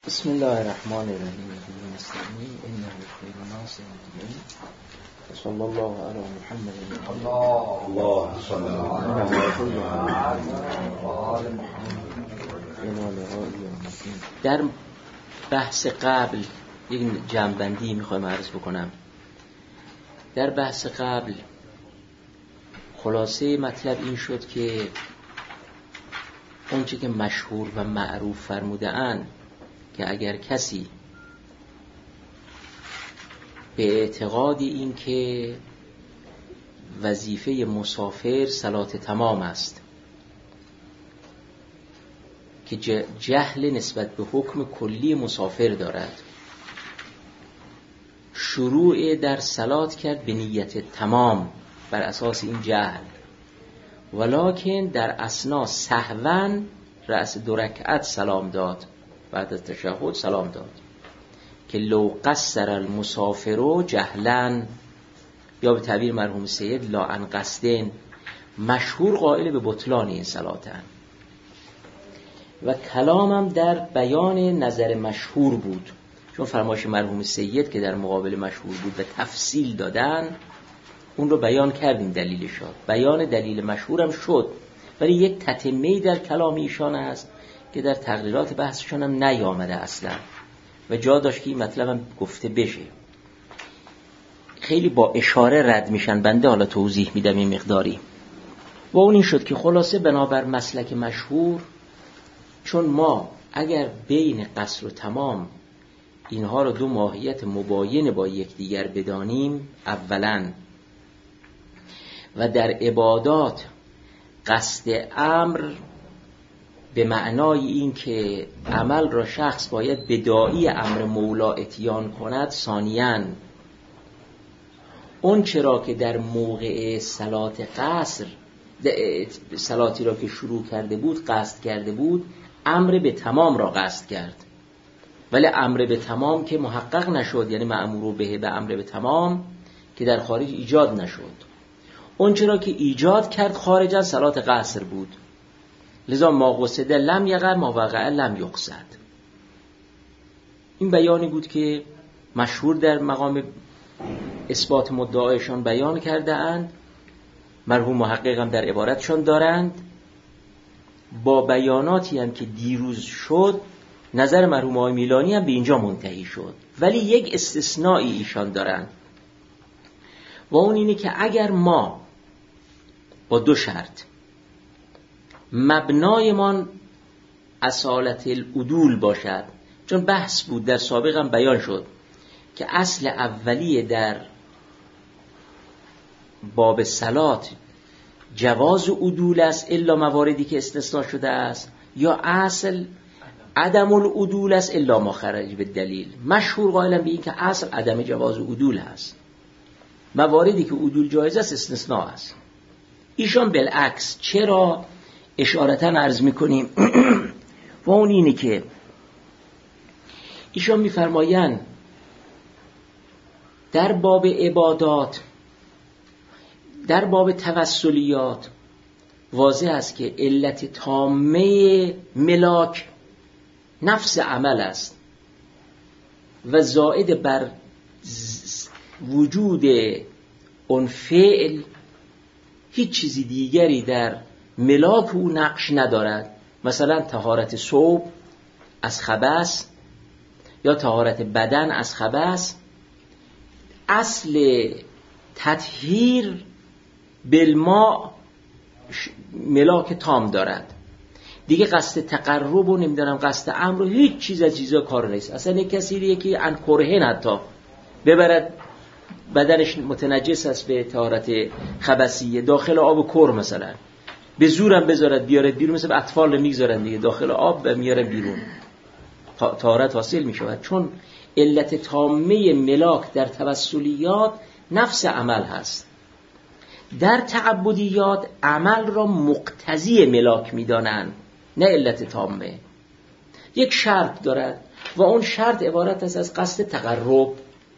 بسم الله الرحمن الرحیم. نستعین انه خیر ناصر مطمئن. صلی الله علی محمد الله صلی در بحث قبل یک جمع‌بندی میخوایم عرض بکنم. در بحث قبل خلاصه مطلب این شد که اونچه که مشهور و معروف فرموده اند که اگر کسی به اعتقاد این که وظیفه مسافر صلات تمام است که جهل نسبت به حکم کلی مسافر دارد، شروع در صلات کرد به نیت تمام بر اساس این جهل، ولکن در اثنا سهوا رأس 2 رکعت سلام داد، بعد از تشهد سلام داد که لو قصر المسافر جهلا، یا به تعبیر مرحوم سید لا عن قصدن، مشهور قائل به بطلان این صلاتن. و کلامم در بیان نظر مشهور بود، چون فرمایش مرحوم سید که در مقابل مشهور بود و تفصیل دادن، اون رو بیان کردیم دلیلش شد، بیان دلیل مشهورم شد، ولی یک تتمه‌ای در کلام ایشان هست که در تقریرات بحثشان هم نیامده اصلا و جا داشت که این مطلبم گفته بشه. خیلی با اشاره رد میشن، بنده حالا توضیح میدم این مقداری. و اون این شد که خلاصه بنابر مسلک مشهور، چون ما اگر بین قصر و تمام اینها رو 2 ماهیت مباین با یکدیگر بدانیم، اولا و در عبادات قصد امر به معنای این که عمل را شخص باید به داعی امر مولا اتیان کند، ثانیاً اون چرا که در موقع صلات قصر، صلاتی را که شروع کرده بود قصد کرده بود، امر به تمام را قصد کرد، ولی امر به تمام که محقق نشد، یعنی مأمور به امر به تمام که در خارج ایجاد نشد، اون چرا که ایجاد کرد خارج از صلات قصر بود، لذا ما قصده لم یقع ما وقع لم یقصد. این بیانی بود که مشهور در مقام اثبات مدعایشان بیان کرده اند، مرحوم محقق هم در عبارتشان دارند. با بیاناتی هم که دیروز شد، نظر مرحوم آقای میلانی هم به اینجا منتهی شد، ولی یک استثنایی ایشان دارند و اون اینه که اگر ما با 2 شرط مبنایمان اصالت العدول باشد، چون بحث بود در سابق هم بیان شد که اصل اولیه در باب صلات جواز عدول است الا مواردی که استثناء شده است، یا اصل عدم العدول است الا ما خرج به دلیل. مشهور قائلن به این که اصل عدم جواز عدول است، مواردی که عدول جایز است استثناء است. ایشان بالعکس. چرا اشارتاً عرض میکنیم و اون اینه که ایشان میفرمایند در باب عبادات، در باب توسلیات واضح است که علت تامه ملاک نفس عمل است و زائد بر وجود اون فعل هیچ چیزی دیگری در ملاک او نقش ندارد. مثلا طهارت ثوب از خبث یا طهارت بدن از خبث، اصل تطهیر بالماء ملاک تام دارد دیگه. قصد تقرب و نمیدونم قصد امر و هیچ چیز از چیزا کار نیست. اصلا یک کسی که ان کرهن حتی ببرد بدنش متنجس است به طهارت خبثیه، داخل آب کر مثلا به زورم بذارد بیارد بیرون، مثل اطفال میگذارن دیگه داخل آب و میارن بیرون، طهارت حاصل میشود. چون علت تامه ملاک در توسلیات نفس عمل هست. در تعبدیات عمل را مقتضی ملاک میدانند، نه علت تامه. یک شرط دارد و اون شرط عبارت است از قصد تقرب.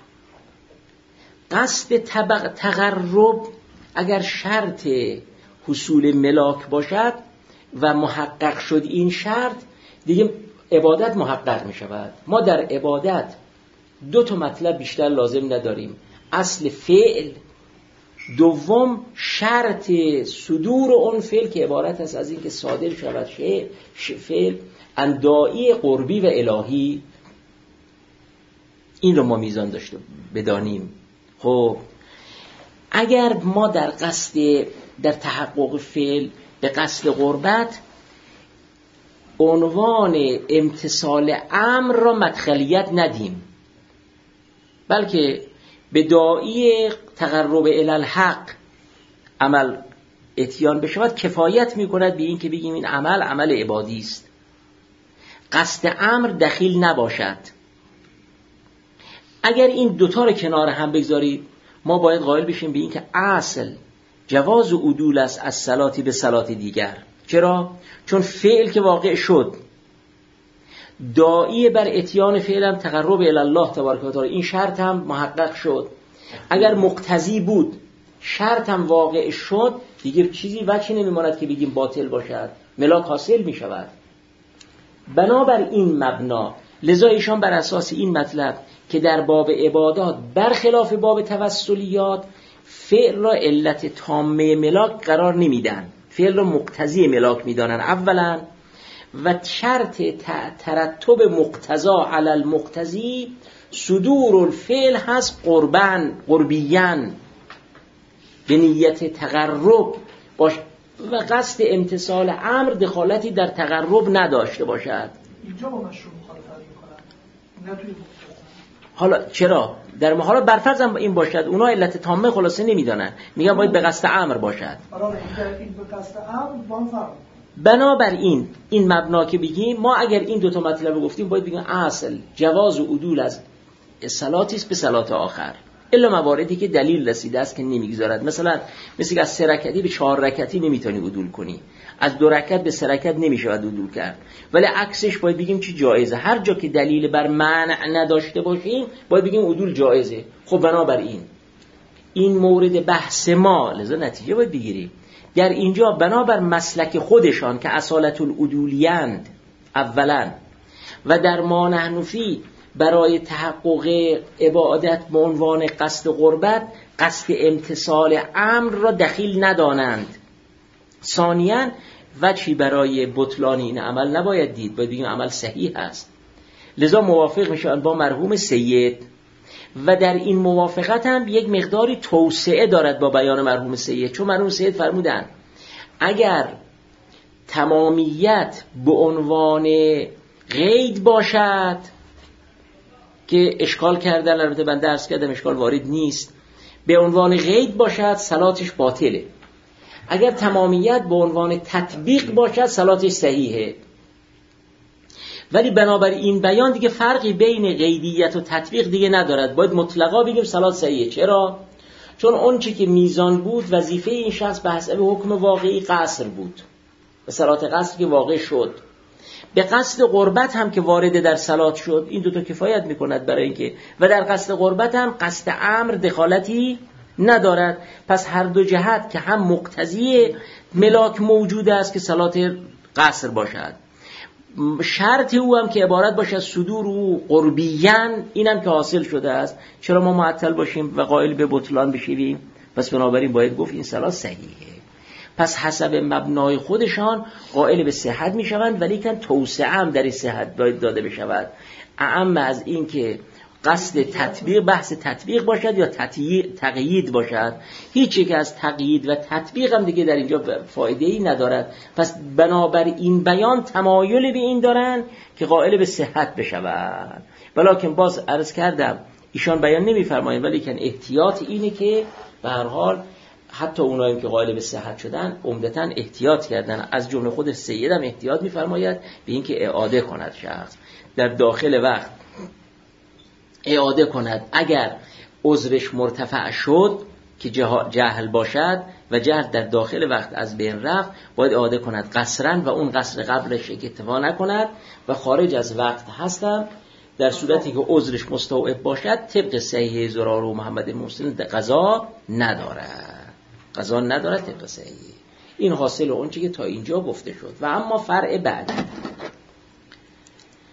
قصد تقرب اگر شرط حصول ملاک باشد و محقق شد این شرط، دیگه عبادت محقق می شود. ما در عبادت دو تا مطلب بیشتر لازم نداریم: اصل فعل، دوم شرط صدور اون فعل که عبارت است از این که صادر شود فعل اندائی قربی و الهی. این رو ما میزان داشته بدانیم. خب اگر ما در تحقق فعل به قصد قربت عنوان امتثال امر را مدخلیت ندیم، بلکه به داعی تقرب الی الحق عمل اتیان بشود، کفایت میکند به این که بگیم این عمل عبادی است، قصد امر دخیل نباشد. اگر این دوتا رو کنار هم بگذارید، ما باید قائل بشیم به این که اصل جواز و عدول است از صلاتی به صلات دیگر. چرا؟ چون فعل که واقع شد، داعی بر اتیان فعل هم تقرب الی الله تبارک و تعالی، این شرط هم محقق شد. اگر مقتضی بود، شرط هم واقع شد، دیگه چیزی وجهی نمیماند که بگیم باطل باشد، ملاک حاصل می شود. بنابر این مبنا، لذا ایشان بر اساس این مطلب که در باب عبادات برخلاف باب توسلیات فعل را علت تامه ملاک قرار نمیدن، فعل را مقتضی ملاک میدانن اولا، و شرط ترتب مقتضا علی المقتضی صدور الفعل هست قربیان به نیت تقرب باش و قصد امتثال امر دخالتی در تقرب نداشته باشد. اینجا با مشروع مخالفت میکنن، نه توی حالا چرا؟ در حالا برفرض هم این باشد، اونا علت تامه خلاصه نمیدانن، میگن باید به قصد امر باشد. این به قصد امر با فرق. بنابر این مبنا که بگیم، ما اگر این دوتا مطلب رو گفتیم باید بگیم اصل جواز و عدول از صلاتی است به صلات آخر، الا مواردی که دلیل رسیده است که نمیگذارد. مثلا که از 3 رکعتی به 4 رکعتی نمیتونی عدول کنی، از 2 رکعت به 3 رکعت نمیشود عدول کرد، ولی عکسش باید بگیم چی جایزه. هر جا که دلیل بر منع نداشته باشیم باید بگیم عدول جایزه. خب بنابر این مورد بحث ما، لذا نتیجه باید بگیریم. در اینجا بنابر مسلک خودشان که اصالت العدولیند اولا، و در ما نحن فی برای تحقق عبادت به عنوان قصد قربت قصد امتثال امر را دخیل ندانند. ثانیاً وجهی برای بطلان این عمل نباید دید، باید بگیم عمل صحیح است. لذا موافق میشن با مرحوم سید، و در این موافقت هم یک مقداری توسعه دارد با بیان مرحوم سید، چون مرحوم سید فرمودن اگر تمامیت به عنوان قید باشد، که اشکال کردن، البته من درس کردم اشکال وارد نیست، به عنوان قید باشد صلاتش باطله. اگر تمامیت به عنوان تطبیق باشد صلاتش صحیحه. ولی بنابر این بیان دیگه فرقی بین قیدیت و تطبیق دیگه ندارد، باید مطلقا بگیم صلات صحیحه. چرا؟ چون اون چی که میزان بود وظیفه این شخص به حسب حکم واقعی قصر بود، به صلات قصر که واقع شد، به قصد قربت هم که وارد در صلات شد، این دوتا کفایت میکند برای اینکه، و در قصد قربت هم قصد امر دخالتی ندارد. پس هر دو جهت که هم مقتضی ملاک موجود است که صلات قصر باشد، شرط او هم که عبارت باشه صدور او قربیان، اینم که حاصل شده است. چرا ما معطل باشیم و قائل به بطلان بشیم؟ پس بنابراین باید گفت این صلات صحیحه. پس حسب مبنای خودشان قائل به صحت می شوند، ولی کن توسعه هم در این صحت باید داده بشود، اعم از این که قصد تطبیق بحث تطبیق باشد یا تقیید باشد. هیچ یک از تقیید و تطبیق هم دیگه در اینجا فایده‌ای ندارد. پس بنابر این بیان تمایل به این دارن که قائل به صحت بشوند. ولیکن باز عرض کردم ایشان بیان نمی‌فرمایند، ولیکن احتیاط اینه که به هر حال حتی اونایی که قائل به صحت شدن عمدتاً احتیاط کردن. از جمله خود سید هم احتیاط می‌فرماید به اینکه اعاده کند شخص در داخل وقت، اعاده کند اگر عذرش مرتفع شد که جهل باشد و جهل در داخل وقت از بین رفت، باید اعاده کند قصرن و اون قصر قبلش اکتفا نکند و خارج از وقت هستم. در صورتی که عذرش مستوعب باشد طبق صحیح زرار و محمد المحسن قضا ندارد طبق صحیح. این حاصل اون چیزی که تا اینجا گفته شد. و اما فرع بعدی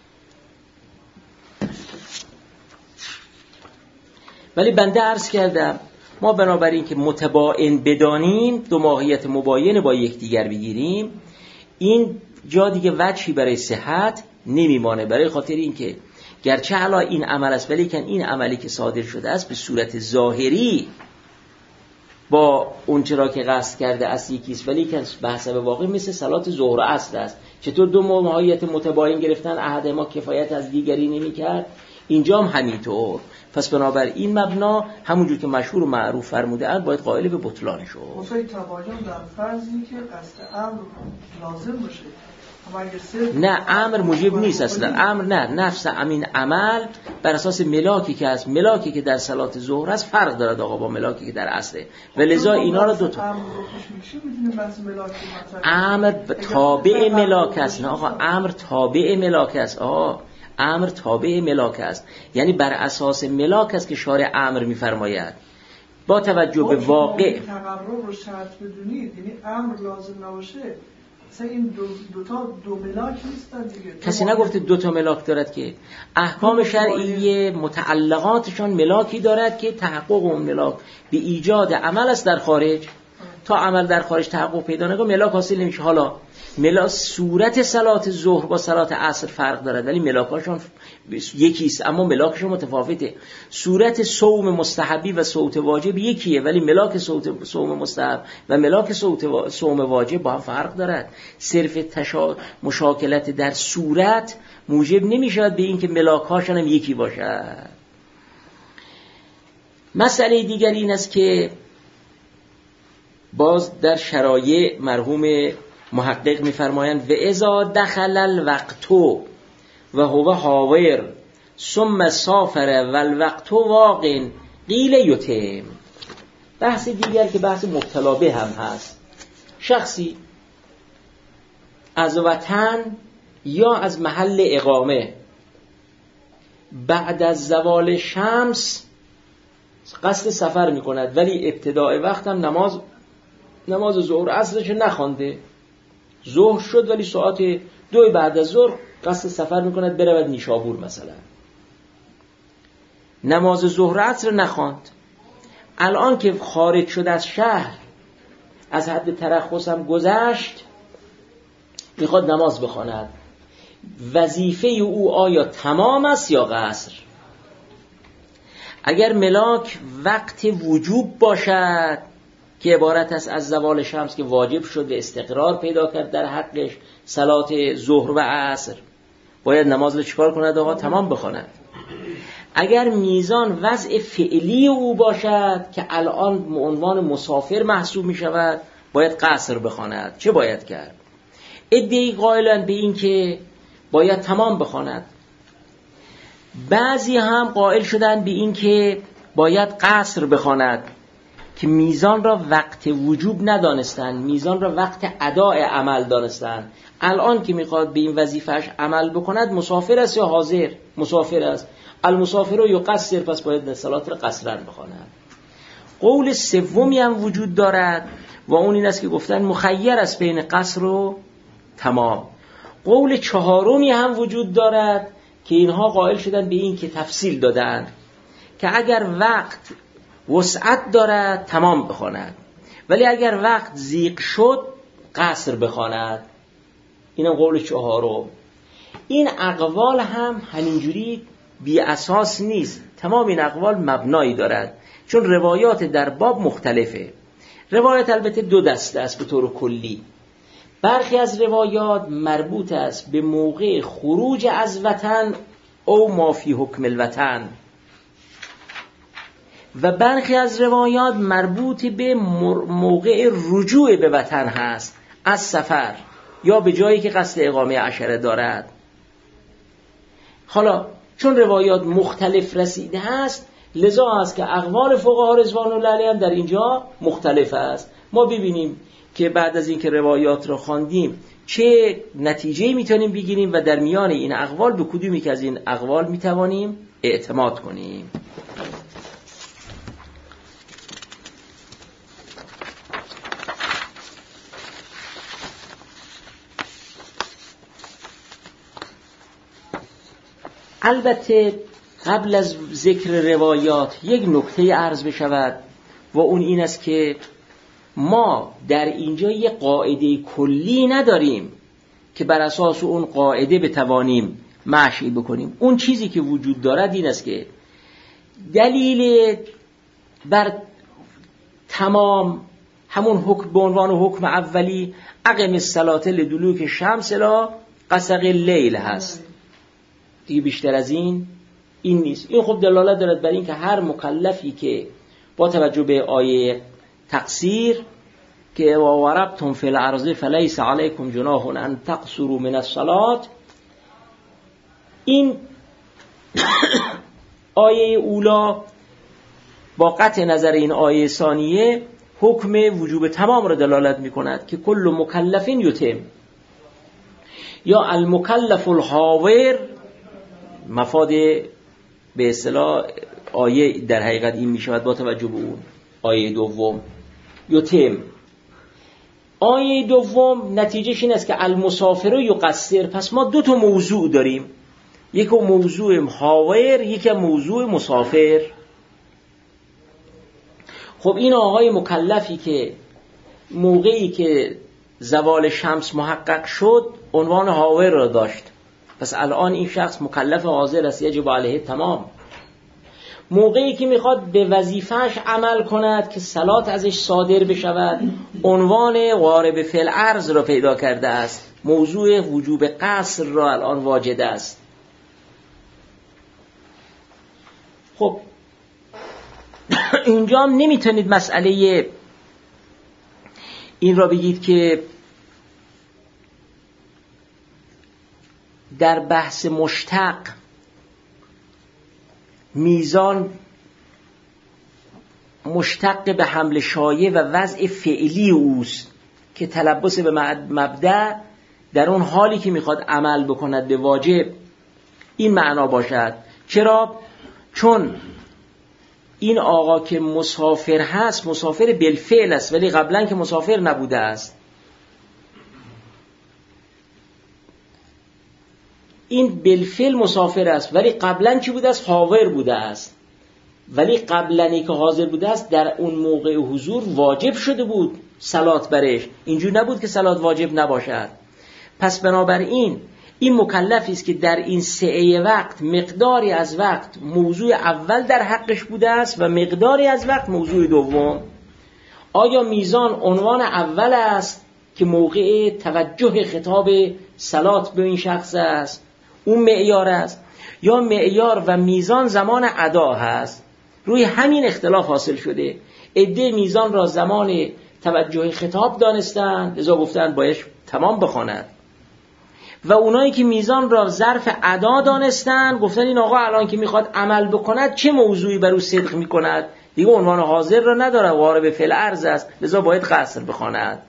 ولی بنده عرض کردم ما بنابراین که متباین بدانیم، دو ماهیت مباین با یکدیگر بگیریم، این جا دیگه وجهی برای صحت نمیمانه. برای خاطر این که گرچه حالا این عمل است، ولی که این عملی که صادر شده است به صورت ظاهری با اون چرا که قصد کرده است یکیست، ولی که به حسب واقع مثل صلات ظهر و عصر است. چطور دو ماهیت متباین گرفتن، احد ما کفایت از دیگری نمی‌کرد، اینجا هم همینطور. پس بنابراین این مبنا همونجور که مشهور و معروف فرموده اند باید قائل به بطلانش شد. واسه تباین در فرضی که قصد امر لازم باشه. نه امر موجب نیست اصلا. امر نه، نفس همین عمل بر اساس ملاکی که است، ملاکی که در صلات ظهر است فرق دارد آقا با ملاکی که در عصره، و لذا اینا رو دو تا امر تابع ملاک است. نه آقا امر تابع ملاک است. امر تابع ملاک است، یعنی بر اساس ملاک است که شارع امر می‌فرماید با توجه به واقع. تقرر رو شرط بدونید، یعنی امر لازم نباشه. مثلا این دو ملاک نیستن دیگه. کسی نگفته دو تا ملاک دارد که احکام شرعیه متعلقاتشان ملاکی دارد که تحقق اون ملاک به ایجاد عمل است در خارج. تا عمل در خارج تحقق پیدا نکنه ملاک حاصل نمیشه. حالا ملاک صورت صلات ظهر با صلات عصر فرق دارد ولی ملاکاشون یکیست، اما ملاکشون متفاوته. صورت صوم مستحبی و صوت واجب یکیه ولی ملاک صوم مستحب و ملاک صوم واجب با هم فرق دارد. صرف مشاکلت در صورت موجب نمیشود به این که ملاکاشون هم یکی باشد. مسئله دیگر این است که باز در شرایع مرحوم محقق می‌فرمایند و اذا دخل الوقت و هو حاضر ثم سافر و الوقت واقع قیل یتم. بحث دیگر که بحث مبتلا به هم هست، شخصی از وطن یا از محل اقامه بعد از زوال شمس قصد سفر می‌کند ولی ابتداء وقت هم نماز ظهر عصرش نخوانده، ظهر شد ولی ساعت 2 بعد از ظهر قصد سفر میکند برود نیشابور مثلا، نماز ظهر عصر نخواند. الان که خارج شد از شهر از حد ترخص هم گذشت میخواد نماز بخواند، وظیفه او آیا تمام است یا قصر؟ اگر ملاک وقت وجوب باشد که عبارت است از زوال شمس که واجب شد و استقرار پیدا کرد در حقش صلات ظهر و عصر، باید نماز رو چیکار کند آقا؟ تمام بخواند. اگر میزان وضع فعلی او باشد که الان عنوان مسافر محسوب می شود باید قصر بخواند. چه باید کرد؟ عده‌ای قائلند به این که باید تمام بخواند، بعضی هم قائل شدند به این که باید قصر بخواند که میزان را وقت وجوب ندانستند، میزان را وقت اداء عمل دانستند. الان که میخواد به این وظیفهش عمل بکند مسافر است یا حاضر؟ مسافر است. المسافر رو یقصر، پس باید صلات را قصرن بخواند. قول سومی هم وجود دارد و اون این است که گفتن مخیر است بین قصر و تمام. قول چهارمی هم وجود دارد که اینها قائل شدن به این که تفصیل دادن که اگر وقت وسعت دارد تمام بخواند ولی اگر وقت ضیق شد قصر بخواند. اینم قول چهارم. این اقوال هم همینجوری بی اساس نیست، تمام این اقوال مبنایی دارد چون روایات در باب مختلفه. روایت البته دو دسته است به طور کلی. برخی از روایات مربوط است به موقع خروج از وطن او ما فی حکم الوطن و برخی از روایات مربوط به موقع رجوع به وطن هست از سفر یا به جایی که قصد اقامه عشره دارد. حالا چون روایات مختلف رسیده هست لذا است که اقوال فقها رضوان الله علیهم در اینجا مختلف است. ما ببینیم که بعد از اینکه روایات را خواندیم چه نتیجه‌ای میتونیم بگیریم و در میان این اقوال به کدومی که از این اقوال میتوانیم اعتماد کنیم. البته قبل از ذکر روایات یک نکته عرض بشود و اون این است که ما در اینجا یک قاعده کلی نداریم که بر اساس اون قاعده بتوانیم مشی بکنیم. اون چیزی که وجود دارد این است که دلیل بر تمام همون حکم به عنوان حکم اولی اقم الصلاة لدلوک الشمس الی غسق اللیل هست دیگه، بیشتر از این نیست. این خب دلالت دارد بر این که هر مکلفی که با توجه به آیه تقصیر که وَوَرَبْتُمْ فِي الْأَرْضِ فَلَيْسَ عَلَيْكُمْ جُنَاحٌ أَن تَقْصُرُوا مِنَ الصَّلَاةِ، این آیه اولا با قطع نظر این آیه ثانیه حکم وجوب تمام را دلالت می کند که کل مکلف یتم، یا المکلف الحاضر، مفاد به اصطلاح آیه در حقیقت این می شود با توجه به اون آیه دوم یتم. آیه دوم نتیجهش این است که المسافر یقصر. پس ما دو تا موضوع داریم، یک موضوع حاضر، یک موضوع مسافر. خب این آقای مکلفی که موقعی که زوال شمس محقق شد عنوان حاضر را داشت، پس الان این شخص مکلف حاضر است، یجب علیه تمام. موقعی که میخواد به وظیفهش عمل کند که صلات ازش صادر بشود عنوان وارب فی الارض را پیدا کرده است، موضوع وجوب قصر را الان واجد است. خب اینجا هم نمیتونید مسئله این را بگید که در بحث مشتق میزان مشتق به حمل شایع و وضع فعلی اوست که تلبس به مبدأ در اون حالی که میخواد عمل بکند به واجب این معنا باشد. چرا؟ چون این آقا که مسافر هست مسافر بالفعل است، ولی قبلا که مسافر نبوده است. این بالفعل مسافر است ولی قبلا چی بوده است؟ حاضر بوده است. ولی قبلنی که حاضر بوده است در اون موقع حضور واجب شده بود صلات برش، اینجور نبود که صلات واجب نباشد. پس بنابراین این مکلفی است که در این سعه وقت مقداری از وقت موضوع اول در حقش بوده است و مقداری از وقت موضوع دوم. آیا میزان عنوان اول است که موقع توجه خطاب صلات به این شخص است، اون معیار است، یا معیار و میزان زمان ادا هست؟ روی همین اختلاف حاصل شده. عده میزان را زمان توجه خطاب دانستند لذا گفتند باید تمام بخواند، و اونایی که میزان را ظرف ادا دانستند گفتن این آقا الان که میخواد عمل بکند چه موضوعی بر او صدق میکند، دیگه عنوان حاضر را نداره، وارب فی الارض است، لذا باید قصر بخواند.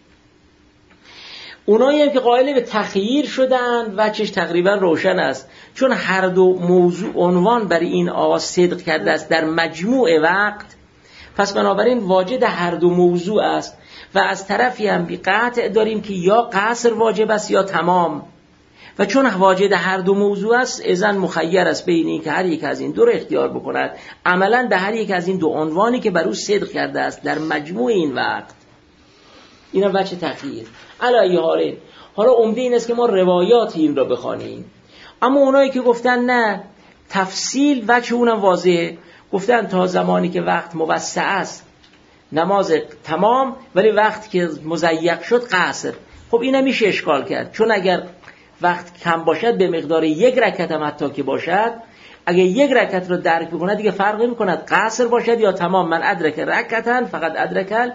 اونایی هم که قائل به تخییر شدن وجهش تقریبا روشن است، چون هر دو موضوع عنوان برای این آقا صدق کرده است در مجموع وقت، پس بنابراین واجد هر دو موضوع است. و از طرفی هم بی قطع داریم که یا قصر واجب است یا تمام، و چون واجد هر دو موضوع است اذن مخیر است بین این که هر یک از این دو رو اختیار بکند عملا به هر یک از این دو عنوانی که بر او صدق کرده است در مجموع این وقت. اینا وجه تخییر. علی حال حالا عمده این است که ما روایات این را بخوانیم. اما اونایی که گفتن نه تفصیل وجه اونم واضحه، گفتن تا زمانی که وقت موسع است نماز تمام، ولی وقت که مضیق شد قصر. خب اینا میشه اشکال کرد، چون اگر وقت کم باشد به مقدار یک رکعت هم حتی که باشد، اگر یک رکعت رو درک بکند دیگه فرقی میکند قصر باشد یا تمام. من ادرک رکعتن فقط ادرکل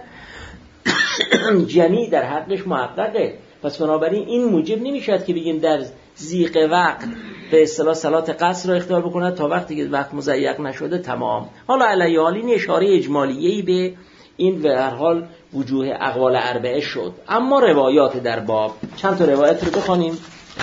جمی در حقش محققه. پس بنابراین این موجب نمیشد که بگیم در ضیق وقت به اصطلاح صلات قصر را اختیار بکند تا وقتی که وقت مضیق نشده تمام. حالا علیه حال این اشاره اجمالیه‌ای به این به هر حال وجوه اقوال اربعه شد. اما روایات در باب چند تا روایت رو بخوانیم.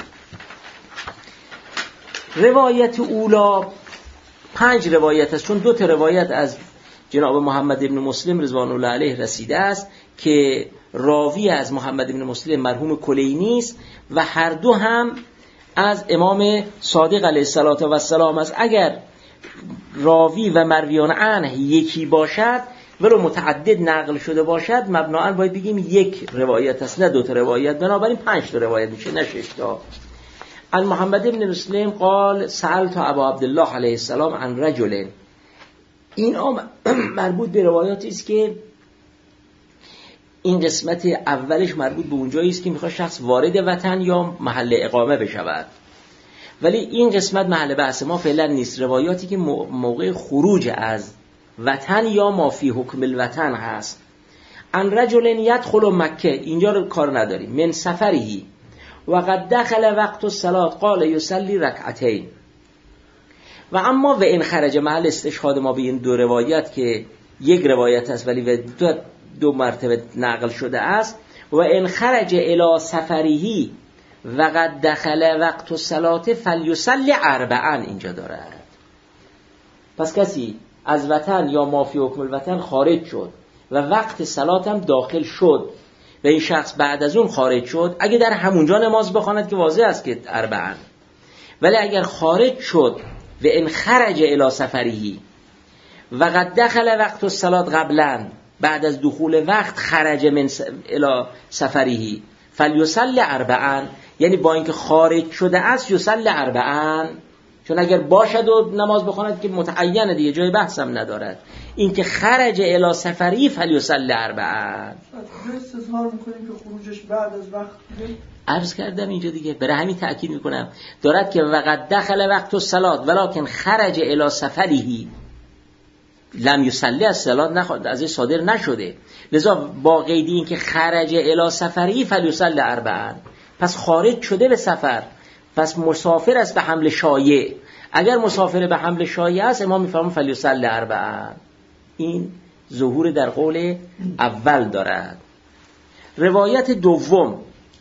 روایت اولا 5 روایت است، چون 2 تا روایت از جناب محمد ابن مسلم رضوان الله علیه رسیده است که راوی از محمد ابن مسلم مرحوم کلینی است و هر دو هم از امام صادق علیه السلام است. اگر راوی و مرویان عنه یکی باشد ولو متعدد نقل شده باشد، مبناً باید بگیم یک روایت است، نه دو تا روایت، بنابراین 5 تا روایت میشه، نه 6 تا. عن محمد بن مسلم قال سألت ابا عبدالله علیه السلام عن رجل. این مربوط به روایاتی است که این قسمت اولش مربوط به اونجایی است که میخواد شخص وارد وطن یا محل اقامه بشود، ولی این قسمت محل بحث ما فعلا نیست. روایاتی که موقع خروج از وطن یا ما فی حکم الوطن هست. ان رجل یدخل مکه، اینجا رو کار نداریم. من سفری و قد دخل وقت الصلاة قال یصلی رکعتین. و اما و این خرج، محل استشهاد ما به این دو روایت که یک روایت است ولی دو مرتبه نقل شده است. و این خرج الی سفریه و قد دخل وقت الصلاة فلیصلی اربعا اینجا دارد. پس کسی از وطن یا ما فی حکم الوطن خارج شد و وقت صلات هم داخل شد و این شخص بعد از اون خارج شد، اگه در همونجا نماز بخواند که واضح است که اربعا، ولی اگر خارج شد و ان خرج الی سفریه و قد دخل وقت الصلاة قبلا، بعد از دخول وقت خرج من الی سفریه فلیصلی اربعا، یعنی با اینکه خارج شده است یصلی اربعا، چون اگر باشد و نماز بخواند که متعینه دیگه، جای بحث هم ندارد. این که خرج الی سفری فلیصلی اربعا، استظهار میکنیم که خروجش بعد از وقت بوده. عرض کردم اینجا دیگه، برای همین تأکید میکنم دارد که وقت دخل وقت الصلاة ولکن خرج الی سفریه لم یصلی الصلاة، نخواد از صادر نشده، لذا با قید این که خرج الی سفری فلیصلی اربعا، پس خارج شده به سفر، پس مسافر است به حمل شایع. اگر مسافر به حمل شایع است امام میفرماید فلیصلی اربعا. این ظهور در قول اول دارد. روایت دوم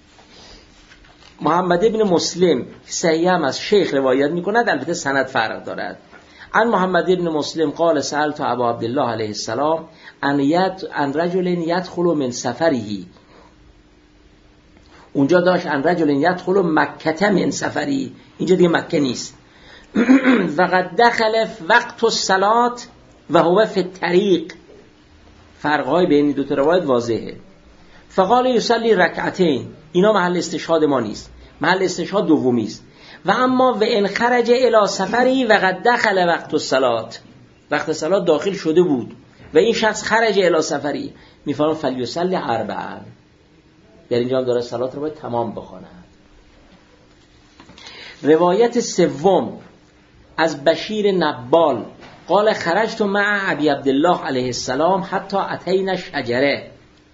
محمد ابن مسلم صحیح هم از شیخ روایت میکند، البته سند فرق دارد. عن محمد ابن مسلم قال سألت ابا عبدالله علیه السلام ان رجل یدخل من سفره، اونجا داشت ان رجل یدخل مکه من سفری، اینجا دیگه مکه نیست. وقد دخل وقت الصلاة و هو فی الطریق، فرقهای بین دو تا روایت واضحه. فقال یصلی رکعتین، اینا محل استشهاد ما نیست، محل استشهاد دومی است. و اما و ان خرج الی سفری و قد دخل وقت الصلاة، وقت صلات داخل شده بود و این شخص خرج الی سفری، میفرماید فلیصلی اربعا، در اینجا هم داره صلات رو باید تمام بخواند. روایت سوم از بشیر نبال قال خرجت مع ابی عبدالله علیه السلام حتی اتینا شجره،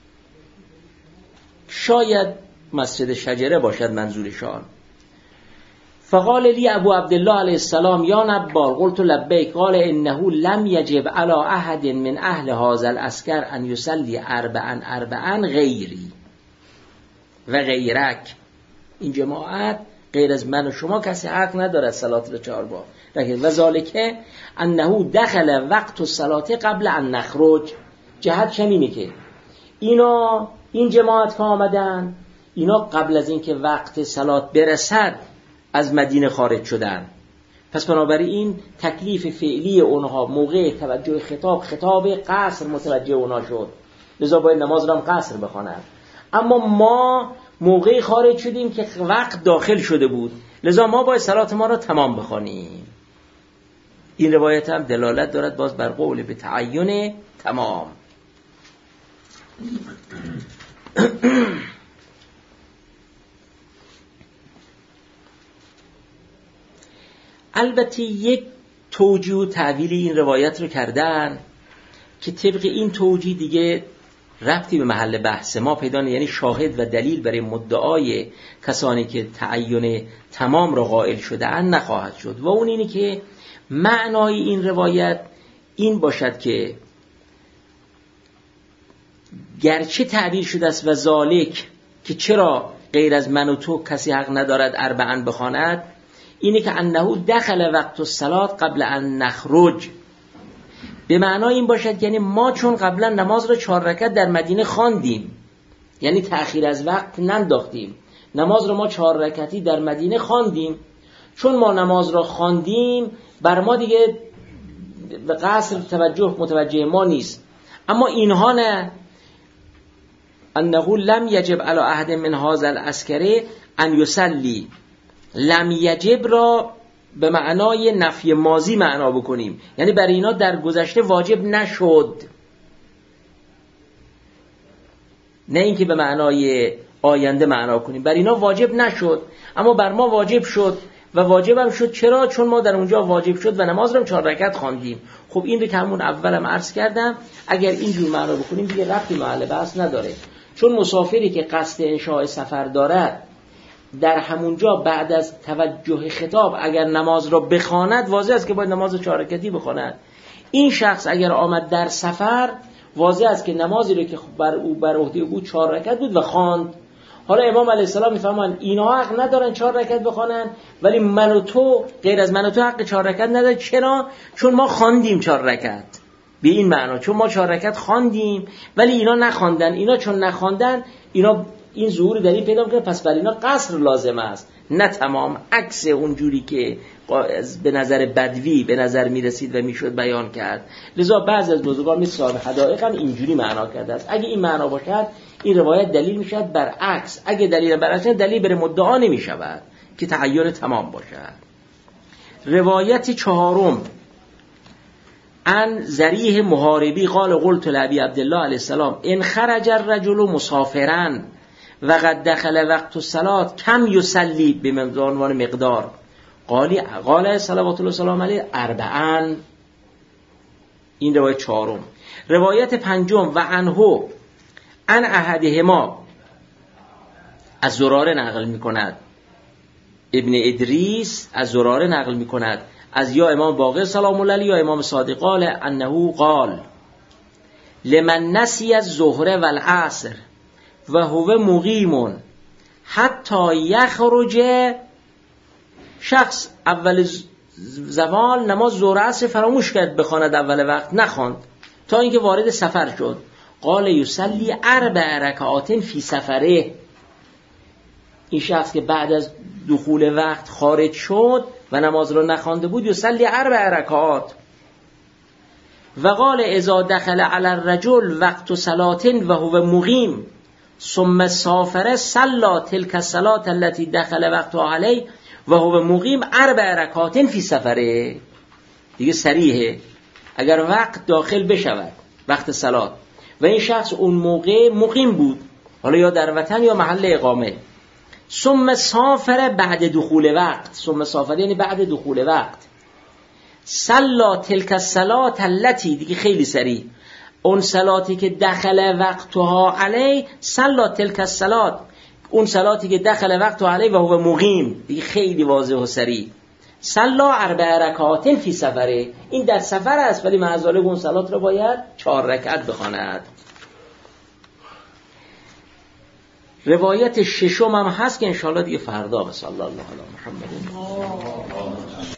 شاید مسجد شجره باشد منظورشان. فقال لی ابو عبدالله علیه السلام یا نبال، قلت لبیک، قال انه لم یجب علی احد من اهل هذا العسکر ان یصلی اربعا غیری و غیرک، این جماعت غیر از من و شما کسی حق نداره صلات رو 4 بار. و ذالک انه دخل وقت الصلاه قبل ان نخرج، جهت شمینه که این جماعت که آمدن اینا قبل از اینکه وقت صلات برسد از مدینه خارج شدن، پس بنابراین این تکلیف فعلی اونها موقع توجه خطاب قصر متوجه اونها شد، لذا باید نماز رو هم قصر بخونن. اما ما موقعی خارج شدیم که وقت داخل شده بود، لذا ما باید صلات ما را تمام بخونیم. این روایت هم دلالت دارد باز بر قول به تعین تمام. البته یک توجیه و تعویل این روایت رو کردن که طبق این توجیه دیگه ربطی به محل بحث ما پیدا نمی‌کنه، یعنی شاهد و دلیل برای مدعای کسانی که تعین تمام را قائل شده‌اند نخواهد شد. و اون اینه که معنای این روایت این باشد که گرچه تعبیر شده است و ذالک که چرا غیر از من و تو کسی حق ندارد اربعا بخواند، اینه که انه دخل وقت الصلاة قبل ان نخرج، به معنای این باشد یعنی ما چون قبلا نماز را 4 رکعت در مدینه خواندیم، یعنی تأخیر از وقت ننداختیم، نماز رو ما 4 رکعتی در مدینه خواندیم، چون ما نماز را خواندیم بر ما دیگه به قصر متوجه ما نیست. اما اینها نه، انه لم یجب علی احد من هذا العسکر ان یصلی. لم یجب را به معنای نفی ماضی معنا بکنیم، یعنی برای اینا در گذشته واجب نشد، نه اینکه به معنای آینده معنا کنیم. برای اینا واجب نشد، اما بر ما واجب شد و واجبم شد. چرا؟ چون ما در اونجا واجب شد و نماز رو 4 رکعت خواندیم. خب این رو که همون اولم عرض کردم، اگر اینجور معنا بکنیم دیگه ربطی محل بحث نداره. چون مسافری که قصد انشاء سفر دارد در همونجا بعد از توجه خطاب اگر نماز را بخواند، واضح است که باید نماز 4 رکعتی بخواند. این شخص اگر آمد در سفر، واضح است که نمازی رو که بر عهده او 4 رکعت بود و خواند. حالا امام علیه السلام میفهمن اینا حق ندارن 4 رکعت بخوانن، ولی من و تو غیر از من و تو حق 4 رکعت نداره. چرا؟ چون ما خواندیم 4 رکعت. به این معنا چون ما 4 رکعت خواندیم ولی اینا نخواندن. اینا چون نخواندن، اینا این ظهور دلیل پیدا میکنه، پس برای اینا قصر لازم است، نه تمام. عکس اون جوری که به نظر بدوی به نظر میرسید و میشد بیان کرد. لذا بعض از بزرگان مثل صاحب حدائق هم اینجوری معنا کرده است. اگه این معنا باشد این روایت دلیل میشد بر عکس. اگه دلیل بر عکس، دلیل بر مدعا نمیشود که تعین تمام باشد. روایت 4 عن زریح محاربی قال قلت لابی عبدالله علیه السلام ان خرج الرجل مسافرا و قد دخل وقت الصلاه کم یصلی به عنوان مقدار قال صلوات الله وسلام علیه 4. این روایت 4. روایت 5 و عنه عن احدهما از زراره نقل میکند، ابن ادریس از زراره نقل میکند از یا امام باقر سلام الله علیه یا امام صادق قال انه قال لمن نسی الظهر والعصر و هو مقیم حتی یخرج. شخص اول زوال نماز ظهر عصر فراموش کرد بخواند، اول وقت نخواند تا اینکه وارد سفر شد. قال یصلی 4 رکعات فی سفره. این شخص که بعد از دخول وقت خارج شد و نماز رو نخوانده بود، یصلی 4 رکعات. و قال اذا دخل علی الرجل وقت صلاه و هو مقیم ثم سافر صلى تلك الصلاه التي دخل وقتها علی و هو مقیم 4 رکعات فی سفره. دیگه صریحه. اگر وقت داخل بشود، وقت صلات، و این شخص اون موقع مقیم بود، حالا یا در وطن یا محل اقامه، ثم سافر بعد دخول وقت، ثم سافر یعنی بعد دخول وقت، صلی تلک الصلاه التي، دیگه خیلی سریع، اون صلاتی که دخل وقتها علی، صلی تلک الصلاه، اون صلاتی که دخل وقتها علی و هو مقیم، دیگه خیلی واضح و سریع، صلی 4 رکعات فی سفره. این در سفر است ولی معذاله اون صلات رو باید 4 رکعت بخواند. روایت 6 هم هست که انشاءالله دیگه فردا. صلی الله علی محمد.